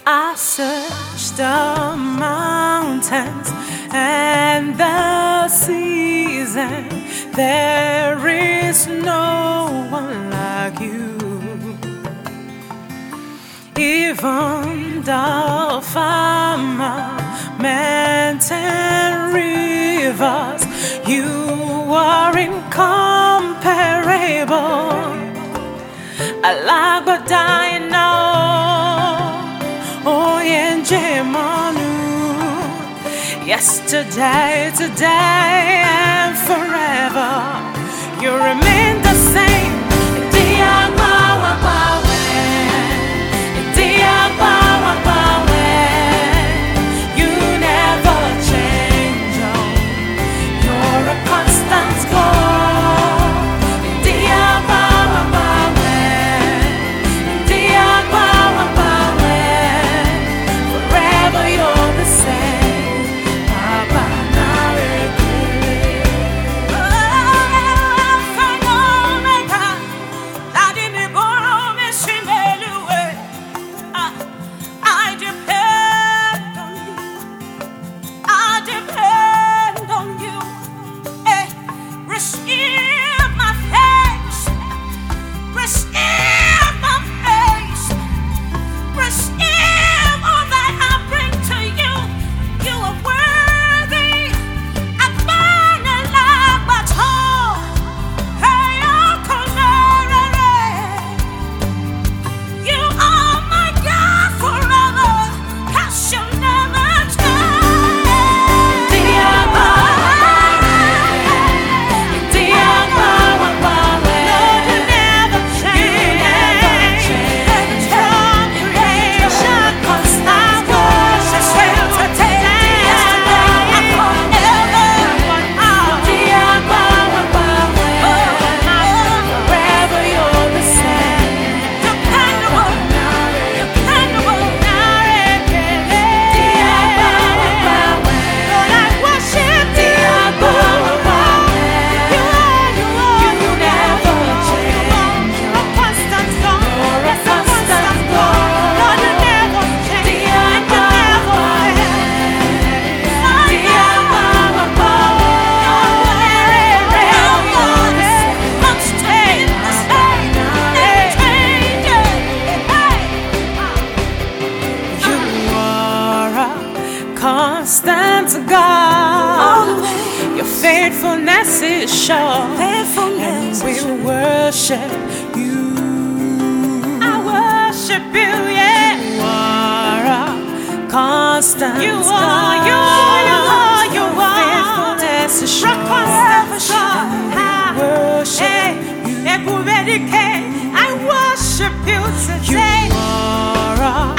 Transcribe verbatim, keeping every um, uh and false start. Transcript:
I searched the mountains and the seas, and there is no one like you. Even the firmament and rivers, you are incomparable. Alagbadayano, oh Yenjemanu. Yesterday, today, and forever, you remain the same. You never change. You're a constant God. Forever you're the same. I depend on you. I depend on you. Eh, receive my face. Receive my face. Receive all that I bring to you. You are worthy. I'm burning like my tongue. Hey, oh, you are my God forever. 'Cause you never change. Constant God, your faithfulness is sure, faithfulness and we worship you. I worship you, yeah. You are a constant you are, God. You are, you are, you are. Faithfulness is sure, constant God. We worship you. I worship you today. You are a